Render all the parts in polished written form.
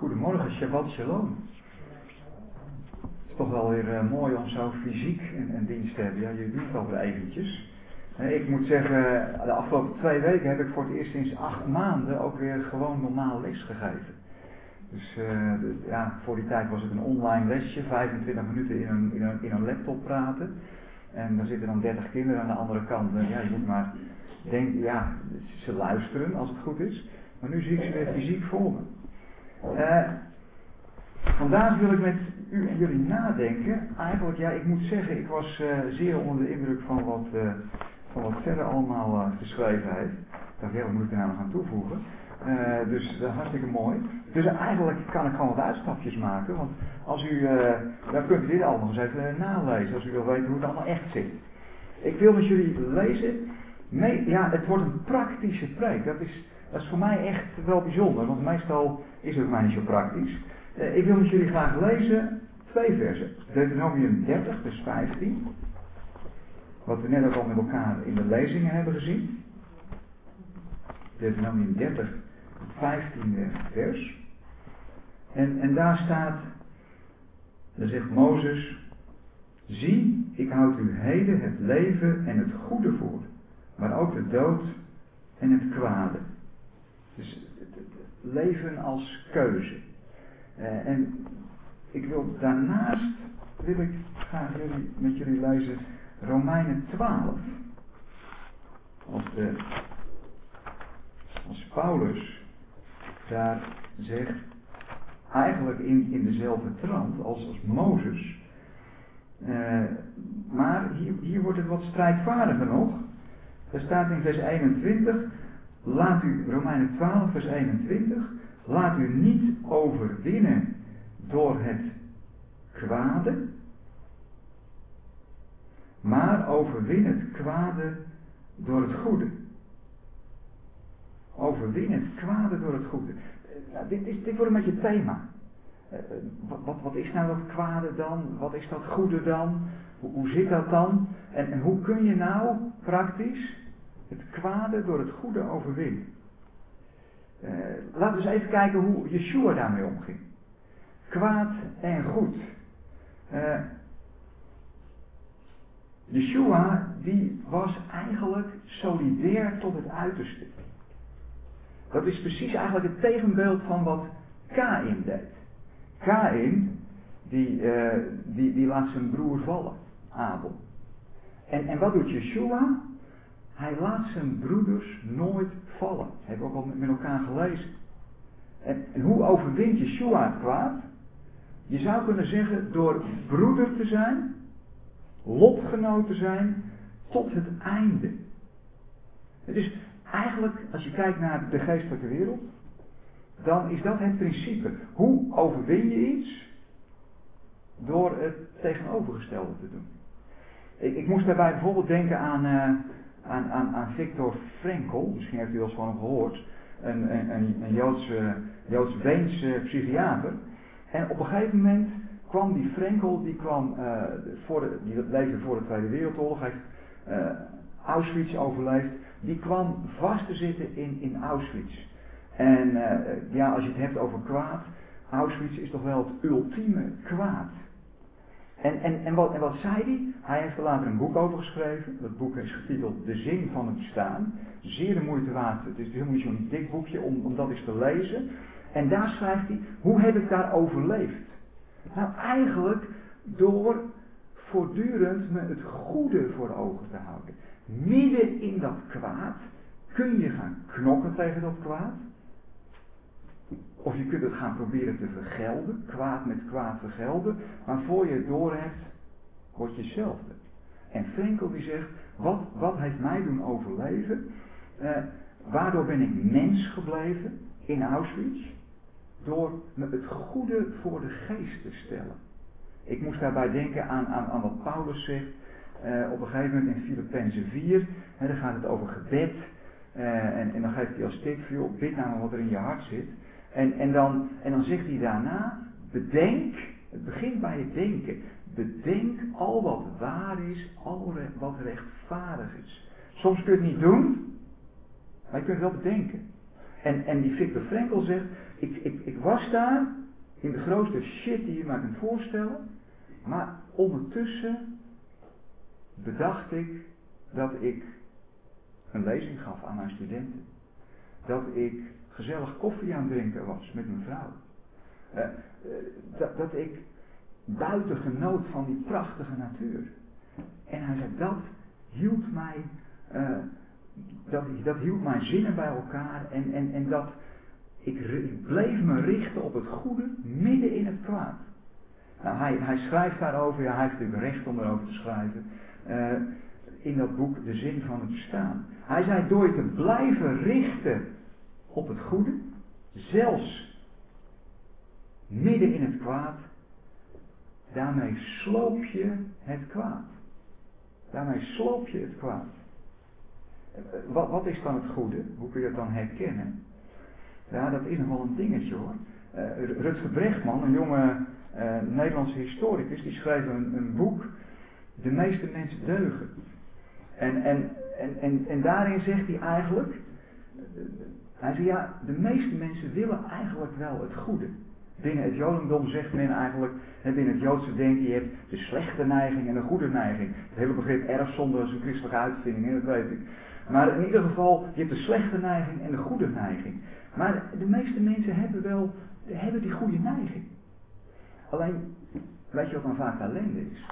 Goedemorgen, Shabbat Shalom. Het is toch wel weer mooi om zo fysiek een dienst te hebben. Ja, jullie doen het alweer eventjes. Ik moet zeggen, de afgelopen 2 weken heb ik voor het eerst sinds 8 maanden ook weer gewoon normaal les gegeven. Dus voor die tijd was het een online lesje, 25 minuten in een laptop praten. En dan zitten dan 30 kinderen aan de andere kant. Je moet maar denken, ze luisteren als het goed is. Maar nu zie ik ze weer fysiek voor me. Vandaag wil ik met u en jullie nadenken. Eigenlijk, ik moet zeggen, ik was zeer onder de indruk van wat verder allemaal geschreven heeft. Ik dacht, wat moet ik er nou nog aan toevoegen? Dus dat is hartstikke mooi. Dus eigenlijk kan ik gewoon wat uitstapjes maken. Want als u, dan kunt u dit allemaal eens even nalezen. Als u wil weten hoe het allemaal echt zit. Ik wil met jullie lezen. Het wordt een praktische preek. Dat is voor mij echt wel bijzonder. Want meestal is het voor mij niet zo praktisch. Ik wil met jullie graag lezen 2 versen. Deuteronomium 30 vers 15. Wat we net ook al met elkaar in de lezingen hebben gezien. Deuteronomium 30, 15e vers. En daar staat, daar zegt Mozes: zie, ik houd u heden het leven en het goede voor, maar ook de dood en het kwade. Dus het leven als keuze. En ik wil daarnaast, wil ik graag met jullie lezen Romeinen 12. Als Paulus daar zegt, eigenlijk in dezelfde trant als Mozes. Maar hier wordt het wat strijdvaardiger nog. Er staat in vers 21, Romeinen 12 vers 21, laat u niet overwinnen door het kwade, maar overwin het kwade door het goede. Overwin het kwade door het goede. Dit wordt een beetje het thema. Wat is nou dat kwade dan? Wat is dat goede dan? Hoe zit dat dan? En hoe kun je nou praktisch het kwade door het goede overwinnen? Laten we eens even kijken hoe Yeshua daarmee omging. Kwaad en goed. Yeshua die was eigenlijk solidair tot het uiterste. Dat is precies eigenlijk het tegenbeeld van wat Kaïn deed. Kaïn die laat zijn broer vallen, Abel. En wat doet Yeshua? Hij laat zijn broeders nooit vallen. Dat hebben we ook al met elkaar gelezen. En hoe overwint Yeshua het kwaad? Je zou kunnen zeggen door broeder te zijn, lotgenoot te zijn, tot het einde. Het is eigenlijk, als je kijkt naar de geestelijke wereld, dan is dat het principe. Hoe overwin je iets? Door het tegenovergestelde te doen. Ik moest daarbij bijvoorbeeld denken aan Viktor Frankl. Misschien heeft u wel eens van hem gehoord. Een Joods-Weense psychiater. En op een gegeven moment kwam die Frankl, die leefde voor de Tweede Wereldoorlog, heeft Auschwitz overleefd. Die kwam vast te zitten in Auschwitz. En als je het hebt over kwaad, Auschwitz is toch wel het ultieme kwaad. En wat zei hij? Hij heeft er later een boek over geschreven. Dat boek is getiteld De Zin van het Bestaan. Zeer de moeite waard. Het is helemaal niet zo'n dik boekje om dat eens te lezen. En daar schrijft hij, hoe heb ik daar overleefd? Nou, eigenlijk door voortdurend me het goede voor ogen te houden. Midden in dat kwaad kun je gaan knokken tegen dat kwaad. Of je kunt het gaan proberen te vergelden. Kwaad met kwaad vergelden. Maar voor je het door hebt, word je hetzelfde. En Frankl die zegt, wat heeft mij doen overleven? Waardoor ben ik mens gebleven in Auschwitz? Door me het goede voor de geest te stellen. Ik moest daarbij denken aan wat Paulus zegt. Op een gegeven moment in Filippenzen 4. Daar gaat het over gebed. En dan geeft hij als tip, bid nou maar wat er in je hart zit. En dan zegt hij daarna, bedenk, het begint bij het denken. Bedenk al wat waar is, al wat rechtvaardig is. Soms kun je het niet doen, maar je kunt het wel bedenken. En die Viktor Frankl zegt, ik was daar in de grootste shit die je maar kunt voorstellen, maar ondertussen bedacht ik dat ik een lezing gaf aan mijn studenten. Dat ik gezellig koffie aan het drinken was met mijn vrouw. Dat ik buiten genoot van die prachtige natuur. En hij zei, dat hield mij, dat hield mijn zinnen bij elkaar en dat ik bleef me richten op het goede midden in het kwaad. Nou, hij schrijft daarover, ja, hij heeft natuurlijk recht om erover te schrijven, in dat boek De Zin van het Bestaan. Hij zei, door je te blijven richten op het goede, zelfs midden in het kwaad, daarmee sloop je het kwaad. Daarmee sloop je het kwaad. Wat is dan het goede? Hoe kun je dat dan herkennen? Ja, dat is nog wel een dingetje hoor. Rutger Bregman, een jonge Nederlandse historicus, die schreef een boek, De meeste mensen deugen. En daarin zegt hij eigenlijk, hij zegt ja, de meeste mensen willen eigenlijk wel het goede. Binnen het Jodendom zegt men eigenlijk, binnen het Joodse denken, je hebt de slechte neiging en de goede neiging. Het hele begrip erfzonde is een christelijke uitvinding, dat weet ik. Maar in ieder geval, je hebt de slechte neiging en de goede neiging. Maar de meeste mensen hebben die goede neiging. Alleen, weet je wat dan vaak ellende is?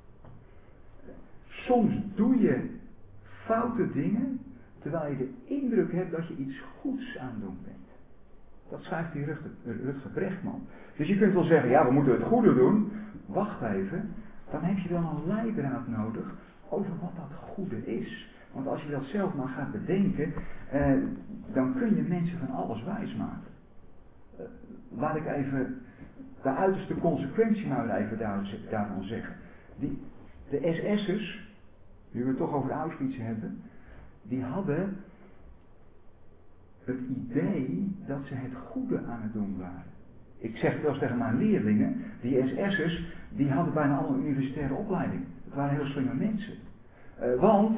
Soms doe je foute dingen, terwijl je de indruk hebt dat je iets goeds aan het doen bent. Dat schrijft die Rutger Bregman. Dus je kunt wel zeggen, ja, we moeten het goede doen. Wacht even, dan heb je wel een leidraad nodig over wat dat goede is. Want als je dat zelf maar gaat bedenken, dan kun je mensen van alles wijsmaken. Laat ik even de uiterste consequentie maar even daarvan zeggen. De SS'ers, nu we het toch over Auschwitz hebben, die hadden het idee dat ze het goede aan het doen waren. Ik zeg het wel eens tegen mijn leerlingen, die SS'ers, die hadden bijna allemaal een universitaire opleiding. Het waren heel slimme mensen. Want,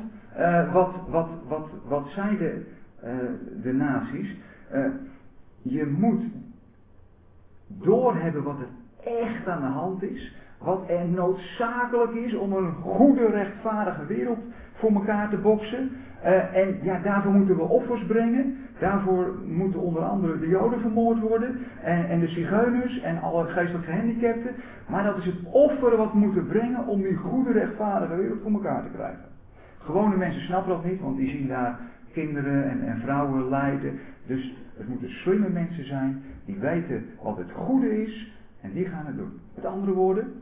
wat zeiden de nazi's? Je moet doorhebben wat er echt aan de hand is. Wat er noodzakelijk is om een goede, rechtvaardige wereld voor elkaar te boksen. En ja, daarvoor moeten we offers brengen. Daarvoor moeten onder andere de Joden vermoord worden. En de zigeuners en alle geestelijk gehandicapten. Maar dat is het offer wat we moeten brengen om die goede, rechtvaardige wereld voor elkaar te krijgen. Gewone mensen snappen dat niet, want die zien daar kinderen en vrouwen lijden. Dus het moeten slimme mensen zijn die weten wat het goede is en die gaan het doen. Met andere woorden,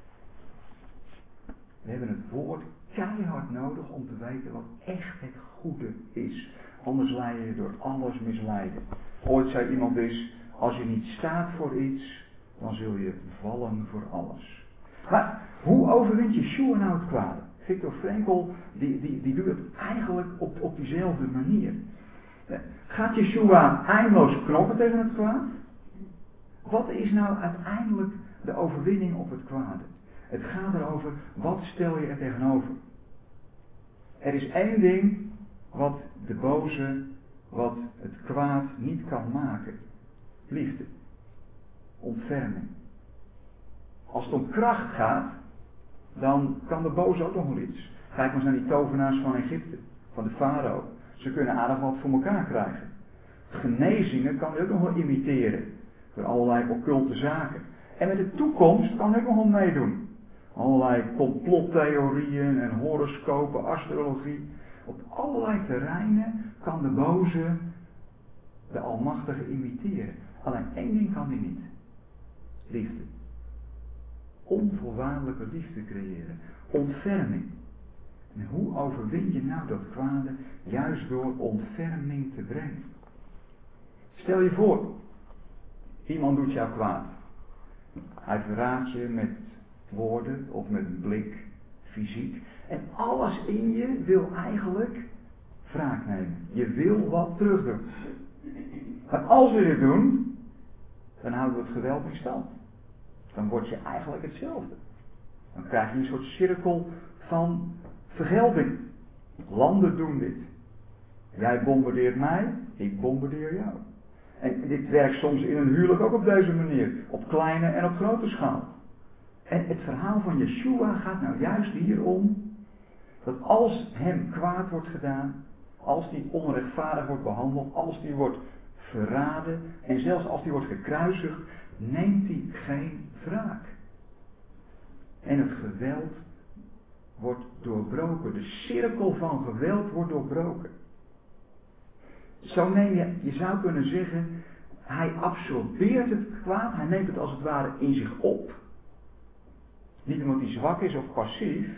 we hebben het woord keihard nodig om te weten wat echt het goede is. Anders leid je door alles misleiden. Ooit zei iemand eens, als je niet staat voor iets, dan zul je vallen voor alles. Maar hoe overwint Yeshua nou het kwade? Viktor Frankl, die doet het eigenlijk op diezelfde manier. Gaat Yeshua eindeloos knokken tegen het kwaad? Wat is nou uiteindelijk de overwinning op het kwade? Het gaat erover, wat stel je er tegenover? Er is één ding wat de boze, wat het kwaad niet kan maken. Liefde. Ontferming. Als het om kracht gaat, dan kan de boze ook nog wel iets. Kijk maar eens naar die tovenaars van Egypte, van de farao. Ze kunnen aardig wat voor elkaar krijgen. Genezingen kan hij ook nog wel imiteren. Voor allerlei occulte zaken. En met de toekomst kan hij ook nog wel meedoen. Allerlei complottheorieën en horoscopen, astrologie. Op allerlei terreinen kan de boze de Almachtige imiteren. Alleen één ding kan hij niet. Liefde. Onvoorwaardelijke liefde creëren. Ontferming. En hoe overwin je nou dat kwade? Juist door ontferming te brengen. Stel je voor, iemand doet jou kwaad. Hij verraadt je met woorden of met een blik, fysiek. En alles in je wil eigenlijk wraak nemen. Je wil wat terug doen. Maar als we dit doen, dan houden we het geweld in stand. Dan word je eigenlijk hetzelfde. Dan krijg je een soort cirkel van vergelding. Landen doen dit. Jij bombardeert mij, ik bombardeer jou. En dit werkt soms in een huwelijk ook op deze manier. Op kleine en op grote schaal. En het verhaal van Yeshua gaat nou juist hierom. Dat als hem kwaad wordt gedaan. Als die onrechtvaardig wordt behandeld. Als die wordt verraden. En zelfs als die wordt gekruisigd. Neemt hij geen wraak. En het geweld wordt doorbroken. De cirkel van geweld wordt doorbroken. Zo neem je zou kunnen zeggen, hij absorbeert het kwaad, hij neemt het als het ware in zich op. Niet omdat hij zwak is of passief.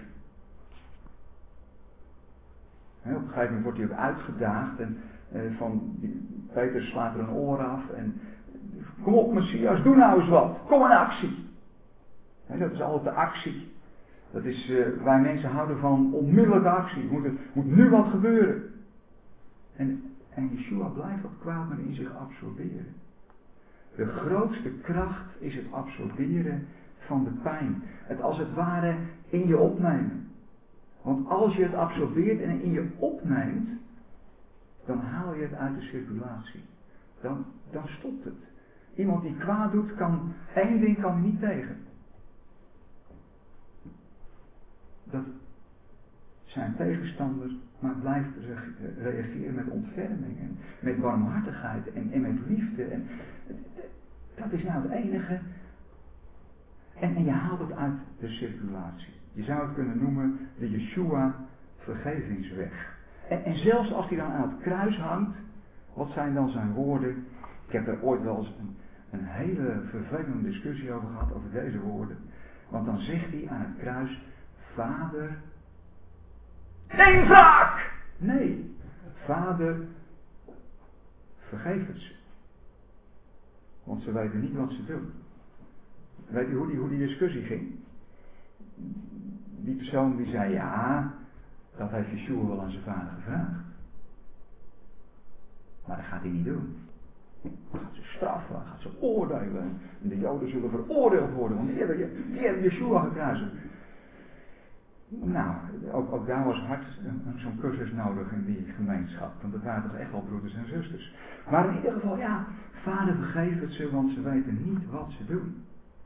Op een gegeven moment wordt hij ook uitgedaagd en Peter slaat er een oor af en kom op Messias, doe nou eens wat, kom in actie. Dat is altijd de actie. Dat is, wij mensen houden van onmiddellijke actie, moet nu wat gebeuren. En Yeshua blijft dat kwaad maar in zich absorberen. De grootste kracht is het absorberen van de pijn. Het als het ware in je opnemen. Want als je het absorbeert en in je opneemt, dan haal je het uit de circulatie. Dan stopt het. Iemand die kwaad doet, één ding kan niet tegen. Dat zijn tegenstander maar blijft reageren met ontferming en met barmhartigheid en met liefde. En dat is nou het enige. En je haalt het uit de circulatie. Je zou het kunnen noemen de Yeshua vergevingsweg. En zelfs als hij dan aan het kruis hangt, wat zijn dan zijn woorden? Ik heb er ooit wel eens een hele vervelende discussie over gehad, over deze woorden. Want dan zegt hij aan het kruis, Vader, neem wraak! Nee, Vader, vergeef het ze. Want ze weten niet wat ze doen. Weet u hoe die discussie ging? Die persoon die zei, ja, dat heeft Yeshua wel aan zijn vader gevraagd. Maar dat gaat hij niet doen. Hij gaat ze straffen, hij gaat ze oordelen. En de Joden zullen veroordeeld worden, want die hebben Yeshua gekruisigd. Nou, ook daar was hard zo'n cursus nodig in die gemeenschap. Want dat waren toch echt wel broeders en zusters. Maar in ieder geval, ja, Vader vergeef het ze, want ze weten niet wat ze doen.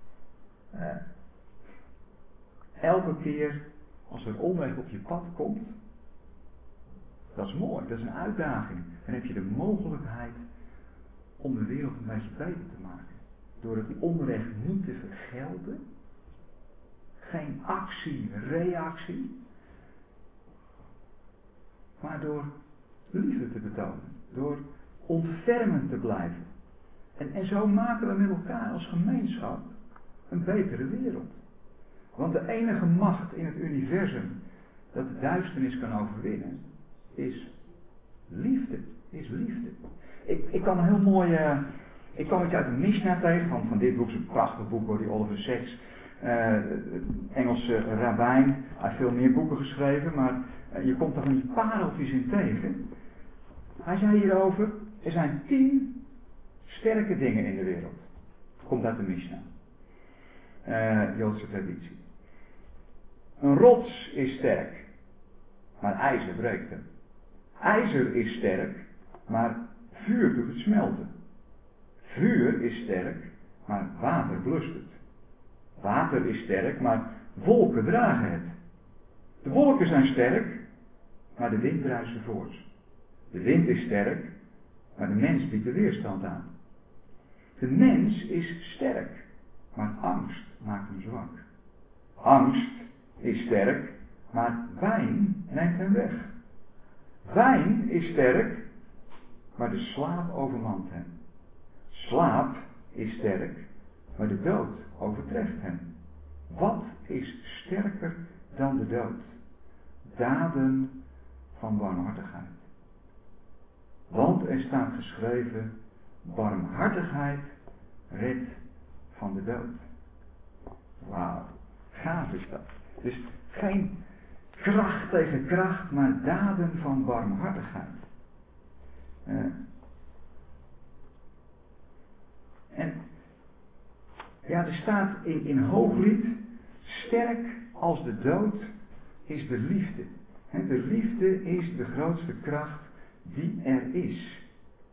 Elke keer als er onrecht op je pad komt, dat is mooi, dat is een uitdaging. Dan heb je de mogelijkheid om de wereld een beetje beter te maken. Door het onrecht niet te vergelden. Geen actie, reactie. Maar door liefde te betonen. Door ontfermend te blijven. En zo maken we met elkaar als gemeenschap een betere wereld. Want de enige macht in het universum dat de duisternis kan overwinnen, is liefde. Ik kwam een heel mooi, ik kwam iets uit de Mishnah tegen, van dit boek, is een prachtig boek door die Oliver Sacks, Engelse rabbijn. Hij heeft veel meer boeken geschreven, maar je komt er van die pareltjes in tegen. Hij zei hierover, er zijn 10 sterke dingen in de wereld. Komt uit de Mishnah. Joodse traditie. Een rots is sterk, maar ijzer breekt hem. IJzer is sterk, maar vuur doet het smelten. Vuur is sterk, maar water blust het. Water is sterk, maar wolken dragen het. De wolken zijn sterk, maar de wind druist ze voort. De wind is sterk, maar de mens biedt de weerstand aan. De mens is sterk, maar angst maakt hem zwak. Angst is sterk, maar wijn neemt hem weg. Wijn is sterk, maar de slaap overmant hem. Slaap is sterk, maar de dood overtreft hem. Wat is sterker dan de dood? Daden van barmhartigheid. Want er staat geschreven, barmhartigheid redt van de dood. Wauw, gaaf is dat. Dus geen kracht tegen kracht, maar daden van barmhartigheid. En ja, er staat in Hooglied, sterk als de dood is de liefde. De liefde is de grootste kracht die er is.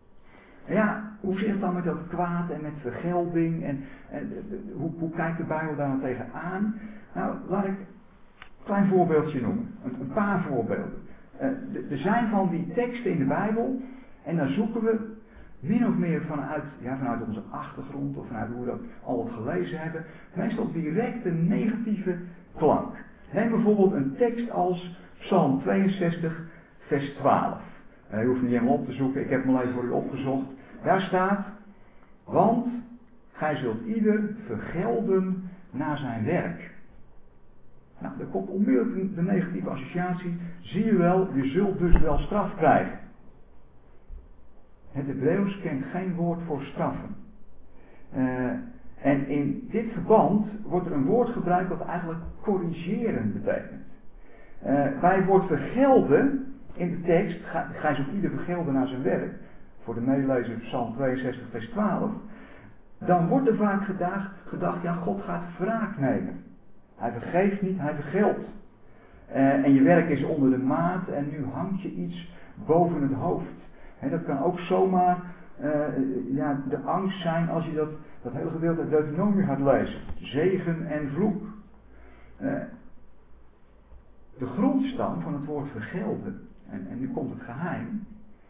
Ja, hoe zit het dan met dat kwaad en met vergelding? En hoe kijkt de Bijbel daar nou tegenaan? Nou, laat ik een klein voorbeeldje noemen. Een paar voorbeelden. Er zijn van die teksten in de Bijbel. En daar zoeken we min of meer vanuit onze achtergrond. Of vanuit hoe we dat al gelezen hebben. Meestal direct een negatieve klank. Neem bijvoorbeeld een tekst als Psalm 62 vers 12. Je hoeft niet helemaal op te zoeken. Ik heb hem al even voor u opgezocht. Daar staat, want gij zult ieder vergelden naar zijn werk. Nou, er komt onmiddellijk de negatieve associatie. Zie je wel, je zult dus wel straf krijgen. Het Hebreeuws kent geen woord voor straffen. En in dit verband wordt er een woord gebruikt dat eigenlijk corrigeren betekent. Bij het woord vergelden in de tekst, gij zult ieder vergelden naar zijn werk. Voor de meelezer Psalm 62 vers 12. Dan wordt er vaak gedacht, ja, God gaat wraak nemen. Hij vergeeft niet, hij vergeldt. En je werk is onder de maat en nu hangt je iets boven het hoofd. Dat kan ook zomaar de angst zijn als je dat hele gedeelte uit Deuteronomium gaat lezen. Zegen en vloek. De grondstam van het woord vergelden, en nu komt het geheim,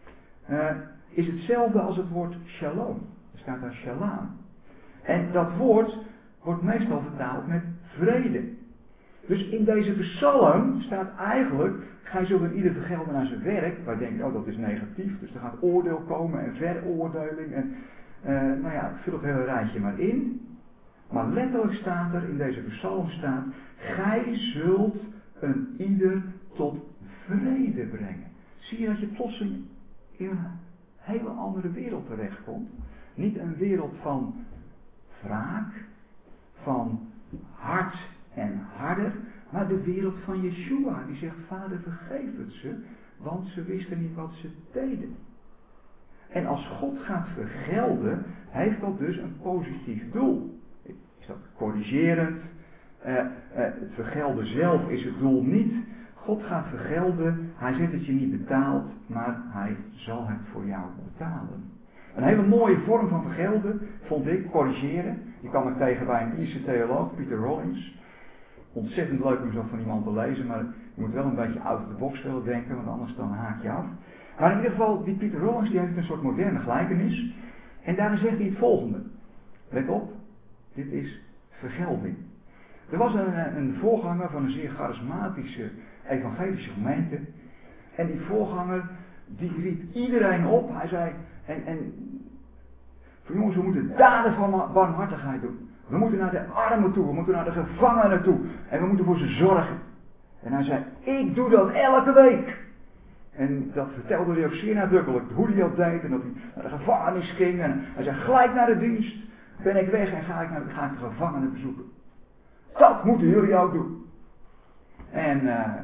is hetzelfde als het woord shalom. Er staat daar shalom. En dat woord wordt meestal vertaald met vrede. Dus in deze psalm staat eigenlijk, gij zult in ieder vergelden naar zijn werk. Wij denken, dat is negatief, dus er gaat oordeel komen en veroordeling. En vul het hele rijtje maar in. Maar letterlijk staat er, in deze psalm staat, gij zult een ieder tot vrede brengen. Zie je dat je plotseling in een hele andere wereld terechtkomt. Niet een wereld van wraak, van hard en harder, maar de wereld van Yeshua. Die zegt, Vader vergeef het ze, want ze wisten niet wat ze deden. En als God gaat vergelden, heeft dat dus een positief doel. Is dat corrigerend? Het vergelden zelf is het doel niet. God gaat vergelden, hij zegt dat je niet betaalt, maar hij zal het voor jou betalen. Een hele mooie vorm van vergelden vond ik, corrigeren. Die kwam ik tegen bij een Ierse theoloog, Peter Rollins. Ontzettend leuk om zo van iemand te lezen, maar je moet wel een beetje out of the box willen denken, want anders dan haak je af. Maar in ieder geval, die Peter Rollins die heeft een soort moderne gelijkenis. En daarin zegt hij het volgende. Let op, dit is vergelding. Er was een voorganger van een zeer charismatische evangelische gemeente. En die voorganger, die riep iedereen op. Hij zei, jongens, we moeten daden van barmhartigheid doen. We moeten naar de armen toe, we moeten naar de gevangenen toe. En we moeten voor ze zorgen. En hij zei, ik doe dat elke week. En dat vertelde hij ook zeer nadrukkelijk, hoe hij dat deed. En dat hij naar de gevangenis ging. En hij zei, gelijk naar de dienst ben ik weg en ga ik de gevangenen bezoeken. Dat moeten jullie ook doen. En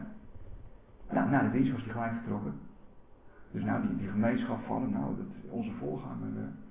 na de dienst was hij gelijk vertrokken. Dus die gemeenschap van onze voorganger.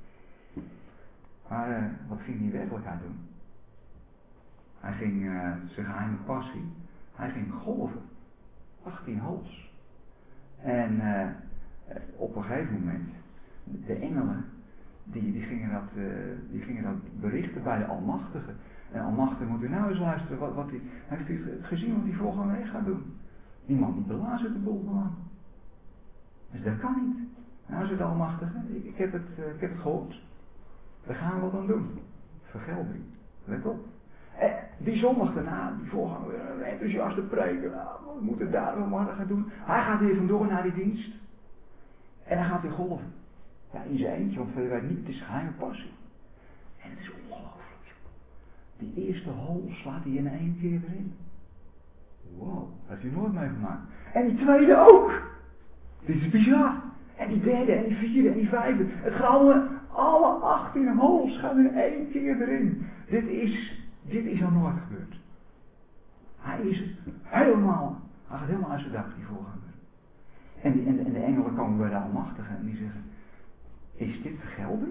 Maar wat ging hij in werkelijkheid doen? Hij ging zijn geheime passie. Hij ging golven. 18 holes. En op een gegeven moment, de engelen, die gingen dat berichten bij de Almachtige. En Almachtige moet u nou eens luisteren, heeft u gezien wat die voorganger echt gaat doen? Die man die belazert de boel gewoon. Dus dat kan niet. Nou, zegt de Almachtige, ik heb het gehoord. Daar gaan we wat aan doen. Vergelding. Let op. Die zondag daarna, die voorganger weer een enthousiaste preken. We moeten daar wel maar gaan doen. Hij gaat weer vandoor naar die dienst. En hij gaat weer golven. Ja, in zijn eentje, want verder weet niet, het is geheime passie. En het is ongelooflijk. Die eerste hole slaat hij in 1 keer erin. Wow, dat heeft hij nooit meegemaakt. En die tweede ook. Dit is bizar. En die derde, en die vierde, en die vijfde. Het gaat allemaal, alle 18 holes gaan in 1 keer erin. Dit is nog nooit gebeurd. Hij gaat helemaal uit zijn dak, die voorganger. En de engelen komen bij de Almachtige en die zeggen, is dit vergelding?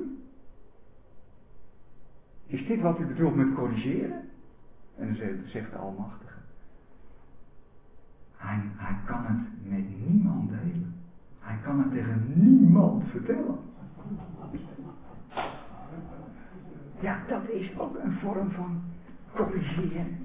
Is dit wat u bedoelt met corrigeren? En dan zegt de Almachtige, hij kan het met niemand delen. Hij kan het tegen niemand vertellen. Ja, dat is ook een vorm van corrigeren.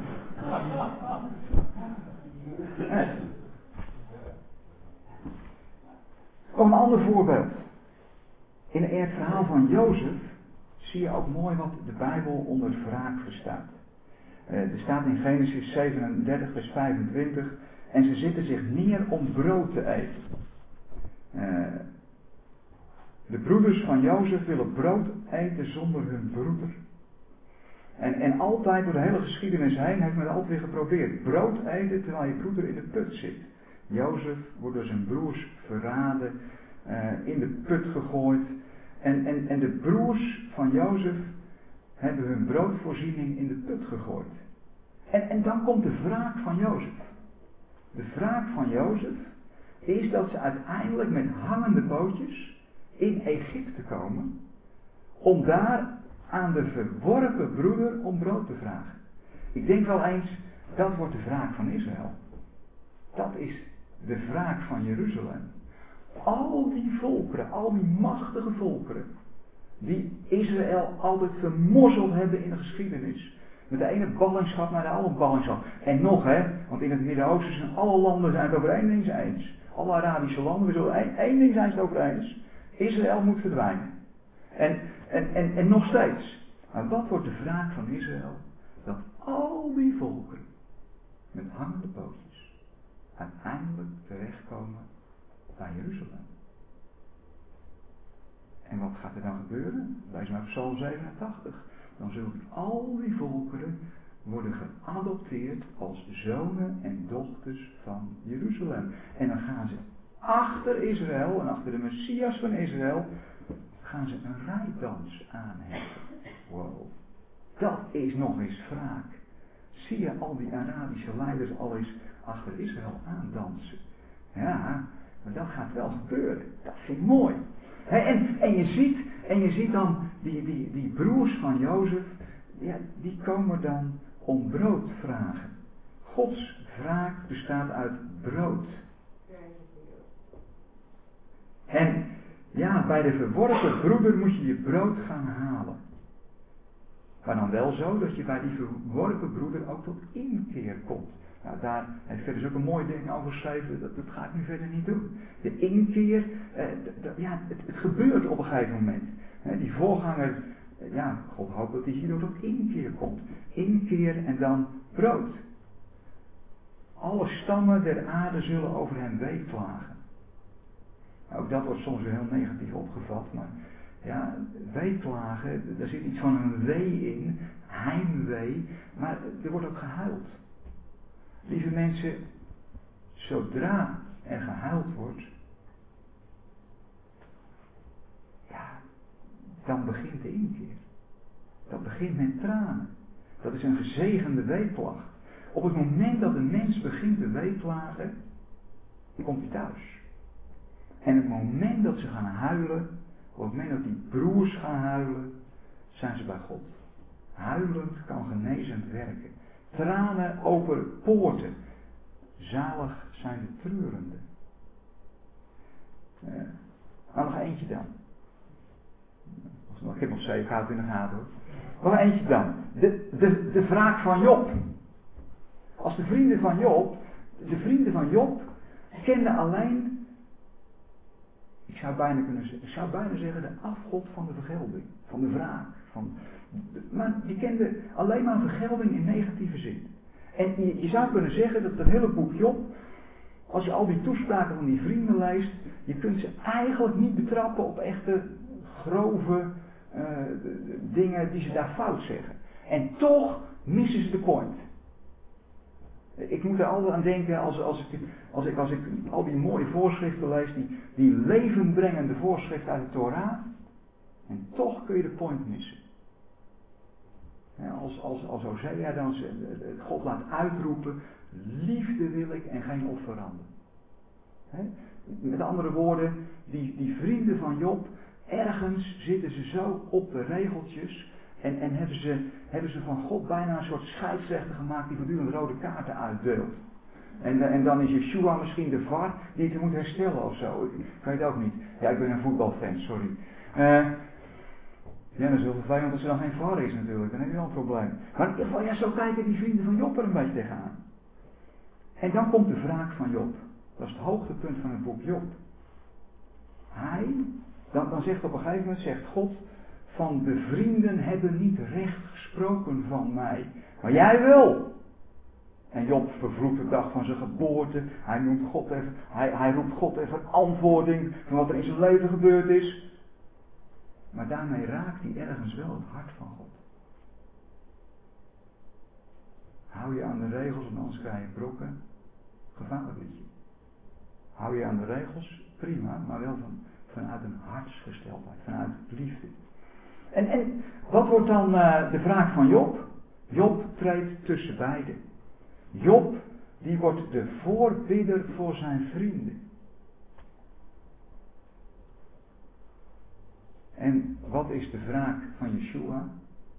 Een ander voorbeeld. In het verhaal van Jozef zie je ook mooi wat de Bijbel onder wraak verstaat. Er staat in Genesis 37 vers 25. En ze zitten zich neer om brood te eten. De broeders van Jozef willen brood eten zonder hun broeder. En altijd door de hele geschiedenis heen heeft men altijd weer geprobeerd. Brood eten terwijl je broeder in de put zit. Jozef wordt door zijn broers verraden, in de put gegooid. En de broers van Jozef hebben hun broodvoorziening in de put gegooid. En dan komt de wraak van Jozef. De wraak van Jozef is dat ze uiteindelijk met hangende pootjes in Egypte komen. Om daar aan de verworpen broeder om brood te vragen. Ik denk wel eens, dat wordt de wraak van Israël. Dat is de wraak van Jeruzalem. Al die volkeren, al die machtige volkeren, die Israël altijd vermorzeld hebben in de geschiedenis. Met de ene ballingschap naar de andere ballingschap. En nog want in het Midden-Oosten zijn alle landen zijn het over één ding eens. Alle Arabische landen, we zullen één ding zijn het over eens. Israël moet verdwijnen. En nog steeds. Maar wat wordt de wraak van Israël? Dat al die volkeren met hangende pootjes uiteindelijk terechtkomen bij Jeruzalem. En wat gaat er dan gebeuren? Lees maar Psalm 87. Dan zullen al die volkeren worden geadopteerd als zonen en dochters van Jeruzalem. En dan gaan ze achter Israël en achter de Messias van Israël gaan ze een rijdans aanheffen. Wow. Dat is nog eens wraak. Zie je al die Arabische leiders al eens achter Israël aandansen? Ja, maar dat gaat wel gebeuren. Dat vind ik mooi. En je ziet dan die broers van Jozef, ja, die komen dan om brood vragen. Gods wraak bestaat uit brood. En ja, bij de verworpen broeder moet je je brood gaan halen. Maar dan wel zo dat je bij die verworpen broeder ook tot inkeer komt. Nou, daar heeft verder dus ook een mooi ding over geschreven, dat ga ik nu verder niet doen. De inkeer, het gebeurt op een gegeven moment. Die voorganger, God hoopt dat hij hierdoor tot inkeer komt. Inkeer en dan brood. Alle stammen der aarde zullen over hem weeklagen. Nou, ook dat wordt soms weer heel negatief opgevat, maar ja, weeklagen, daar zit iets van een wee in, heimwee, maar er wordt ook gehuild. Lieve mensen, zodra er gehuild wordt, ja, dan begint de inkeer. Dat begint met tranen. Dat is een gezegende weeklacht. Op het moment dat een mens begint te weeklagen, komt hij thuis. En het moment dat ze gaan huilen, op het moment dat die broers gaan huilen, zijn ze bij God. Huilend kan genezend werken. Tranen openen poorten. Zalig zijn de treurenden. Maar nog eentje dan. Ik heb nog 7, gaat in de gaten hoor. Nog eentje dan. De wraak van Job. Als de vrienden van Job kenden alleen, ik zou bijna zeggen de afgod van de vergelding, van de wraak. Maar die kenden alleen maar vergelding in negatieve zin. En je zou kunnen zeggen dat het hele boek Job, als je al die toespraken van die vrienden leest, je kunt ze eigenlijk niet betrappen op echte grove dingen die ze daar fout zeggen. En toch missen ze de point. Ik moet er altijd aan denken als ik al die mooie voorschriften lees, die levenbrengende voorschriften uit de Torah. En toch kun je de point missen. Ja, als Hosea dan God laat uitroepen, liefde wil ik en geen offeranden. Met andere woorden, die vrienden van Job, ergens zitten ze zo op de regeltjes en hebben ze van God bijna een soort scheidsrechter gemaakt die voortdurend rode kaarten uitdeelt. En dan is Yeshua misschien de VAR die het moet herstellen of zo. Ik weet het ook niet. Ja, ik ben een voetbalfan, sorry. Ja, dat is wel vervelend als er dan geen vader is natuurlijk. Dan heb je wel een probleem. Maar in ieder geval, ja, zo kijken die vrienden van Job er een beetje tegenaan. En dan komt de wraak van Job. Dat is het hoogtepunt van het boek Job. Dan zegt op een gegeven moment, zegt God, van de vrienden hebben niet recht gesproken van mij. Maar jij wel. En Job vervloekt de dag van zijn geboorte. Hij roept God even verantwoording van wat er in zijn leven gebeurd is. Maar daarmee raakt hij ergens wel het hart van God. Hou je aan de regels, want anders krijg je brokken. Gevaarlijk liedje. Hou je aan de regels, prima, maar wel vanuit een hartsgesteldheid, vanuit liefde. En wat wordt dan de wraak van Job? Job treedt tussen beiden. Job, die wordt de voorbidder voor zijn vrienden. En wat is de wraak van Yeshua?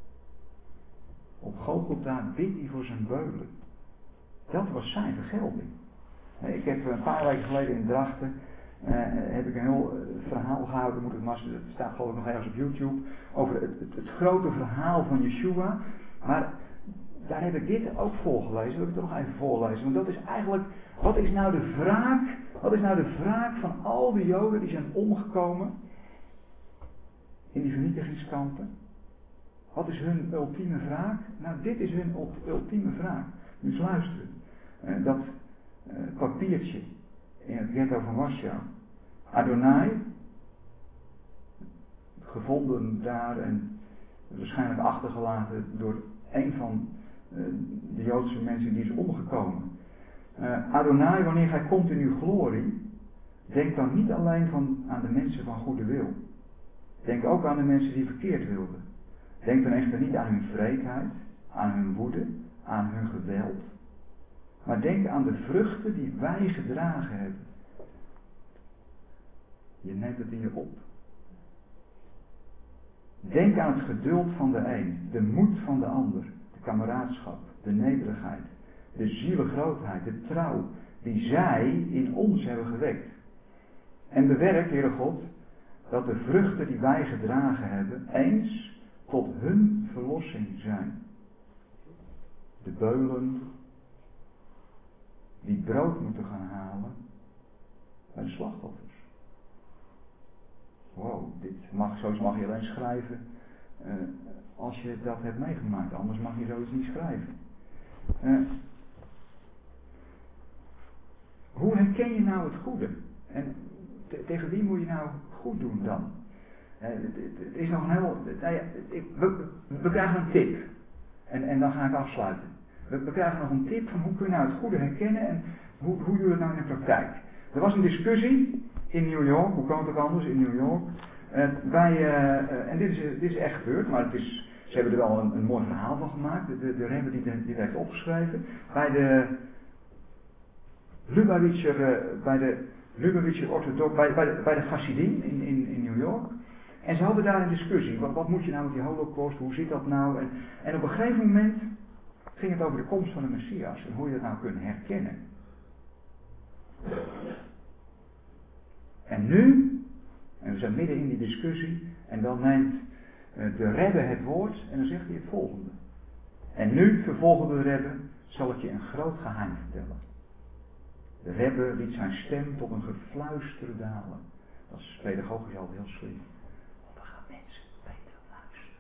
Op Golgotha bidt hij voor zijn beulen. Dat was zijn vergelding. Ik heb een paar weken geleden in Drachten heb ik een heel verhaal gehouden, het staat geloof ik nog ergens op YouTube, over het grote verhaal van Yeshua. Maar daar heb ik dit ook voorgelezen, wil ik het er nog even voorlezen. Want dat is eigenlijk, wat is nou de wraak van al die Joden die zijn omgekomen in die vernietigingskampen? Wat is hun ultieme wraak? Nou, dit is hun ultieme wraak. Nu eens luisteren. Dat papiertje in het ghetto van Warschau. Adonai, gevonden daar en waarschijnlijk achtergelaten door een van de Joodse mensen die is omgekomen. Adonai, wanneer gij komt in uw glorie, denk dan niet alleen aan de mensen van goede wil. Denk ook aan de mensen die verkeerd wilden. Denk dan echter niet aan hun wreedheid, aan hun woede, aan hun geweld. Maar denk aan de vruchten die wij gedragen hebben. Je neemt het in je op. Denk aan het geduld van de een, de moed van de ander, de kameraadschap, de nederigheid, de zielegrootheid, de trouw die zij in ons hebben gewekt. En bewerk, Heere God, dat de vruchten die wij gedragen hebben eens tot hun verlossing zijn. De beulen die brood moeten gaan halen bij de slachtoffers. Wow, zoiets mag je alleen schrijven als je dat hebt meegemaakt. Anders mag je zoiets niet schrijven. Hoe herken je nou het goede? En tegen wie moet je nou goed doen dan? Het is nog een heel... We krijgen een tip. En dan ga ik afsluiten. We krijgen nog een tip van hoe kun je nou het goede herkennen en hoe doe je het nou in de praktijk. Er was een discussie in New York, hoe kan het ook anders in New York, en dit is echt gebeurd, maar ze hebben er wel een mooi verhaal van gemaakt, de Rebbe die heeft opgeschreven, bij de Lubavitcher orthodox, bij de Hasidim in New York. En ze hadden daar een discussie, wat moet je nou met die holocaust, hoe zit dat nou? En op een gegeven moment ging het over de komst van de Messias en hoe je dat nou kunt herkennen. En we zijn midden in die discussie, en dan neemt de Rebbe het woord en dan zegt hij het volgende. En nu, vervolgde de Rebbe, zal ik je een groot geheim vertellen. De Rebbe liet zijn stem tot een gefluister dalen. Dat is pedagogisch al heel slim. Want dan gaan mensen beter luisteren.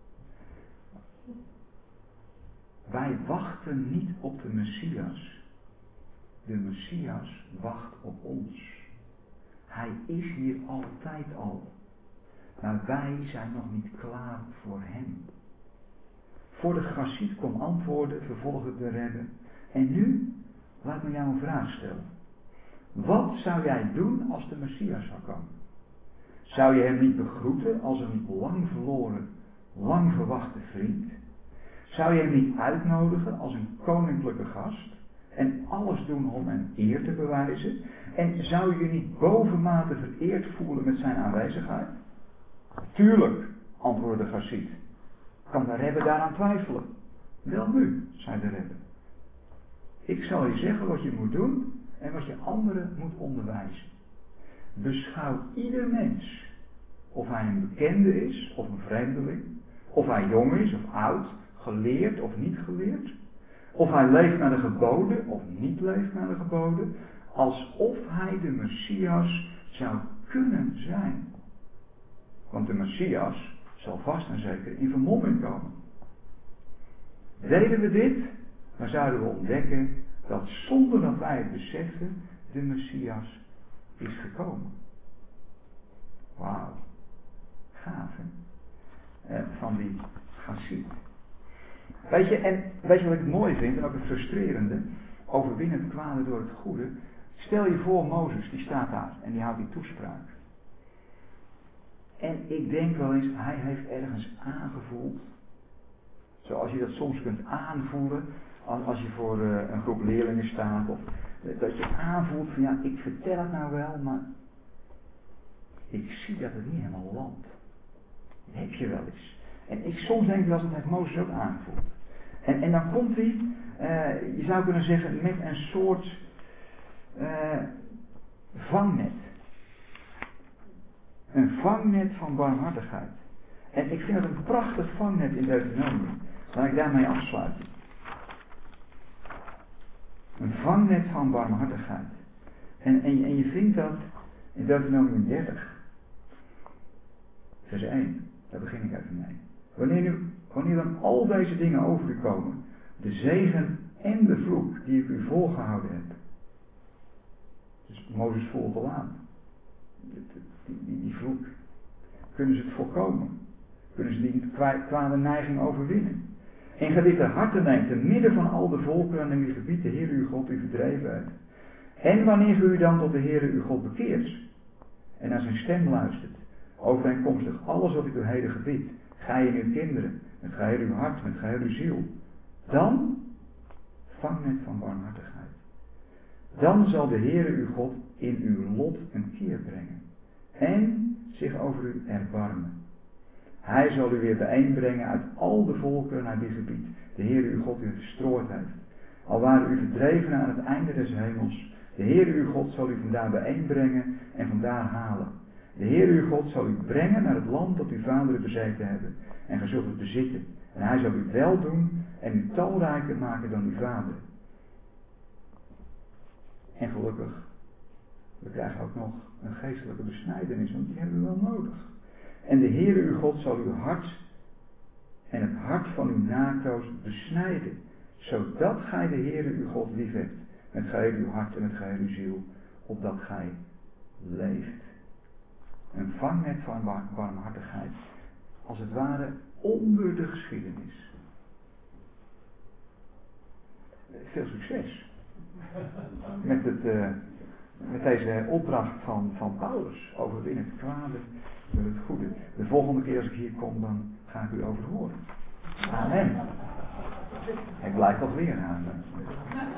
Wij wachten niet op de Messias. De Messias wacht op ons. Hij is hier altijd al. Maar wij zijn nog niet klaar voor hem. Voor de Chassied kon antwoorden, vervolgde de Rebbe. En nu, laat me jou een vraag stellen. Wat zou jij doen als de Messias zou komen? Zou je hem niet begroeten als een lang verloren, lang verwachte vriend? Zou je hem niet uitnodigen als een koninklijke gast? En alles doen om hem eer te bewijzen? En zou je je niet bovenmate vereerd voelen met zijn aanwezigheid? Tuurlijk, antwoordde de Chassied. Kan de Rebbe daaraan twijfelen? Wel nu, zei de Rebbe. Ik zal je zeggen wat je moet doen en wat je anderen moet onderwijzen. Beschouw ieder mens of hij een bekende is of een vreemdeling, of hij jong is of oud, geleerd of niet geleerd, of hij leeft naar de geboden of niet leeft naar de geboden, alsof hij de Messias zou kunnen zijn. Want de Messias zal vast en zeker in vermomming komen. Deden we dit, dan zouden we ontdekken dat zonder dat wij het beseffen, de Messias is gekomen. Wauw, gaaf hè? Van die Chassied. Weet je wat ik mooi vind, en ook het frustrerende, overwinnen het kwade door het goede. Stel je voor, Mozes, die staat daar en die houdt die toespraak. En ik denk wel eens, hij heeft ergens aangevoeld, zoals je dat soms kunt aanvoelen, als je voor een groep leerlingen staat, of dat je aanvoelt van ja, ik vertel het nou wel, maar ik zie dat het niet helemaal landt. Dat heb je wel eens. En soms denk ik wel eens, dat heeft Mozes ook aangevoeld. En dan komt hij, je zou kunnen zeggen, met een soort vangnet. Een vangnet van barmhartigheid. En ik vind het een prachtig vangnet in Deuteronomium. Laat ik daarmee afsluiten. Een vangnet van barmhartigheid. En je vindt dat in Deuteronomium 30. Vers 1. Daar begin ik even mee. Wanneer dan al deze dingen over u komen, de zegen en de vloek die ik u voorgehouden heb. Dus Mozes voelt al aan. Die vloek. Kunnen ze het voorkomen? Kunnen ze die kwade neiging overwinnen? En gij dit ter harte neemt, te midden van al de volkeren in uw gebied de Heer uw God u verdreven heeft. En wanneer u dan tot de Heer uw God bekeert en naar zijn stem luistert, overeenkomstig alles wat ik u heden gebiedt, gij en uw kinderen, met geheel uw hart, met geheel uw ziel, dan vangnet van barmhartigheid. Dan zal de Heere uw God in uw lot een keer brengen en zich over u erbarmen. Hij zal u weer bijeenbrengen uit al de volkeren naar dit gebied, de Heere uw God u verstrooid heeft. Al waren u verdreven aan het einde des hemels, de Heere uw God zal u vandaar bijeenbrengen en vandaar halen. De Heere uw God zal u brengen naar het land dat uw vaderen bezeten hebben en gij zult het bezitten. En hij zal u wel doen en u talrijker maken dan uw vader. En gelukkig, we krijgen ook nog een geestelijke besnijdenis, want die hebben we wel nodig. En de Heere uw God zal uw hart en het hart van uw nakoos besnijden, zodat gij de Heere uw God lief hebt, met geheel uw hart en met geheel uw ziel, opdat gij leeft. Een vangnet van barmhartigheid, als het ware onder de geschiedenis. Veel succes met deze opdracht van Paulus. Overwin het kwade door het goede. De volgende keer als ik hier kom, dan ga ik u over horen. Amen. Ik blijf dat weer aan.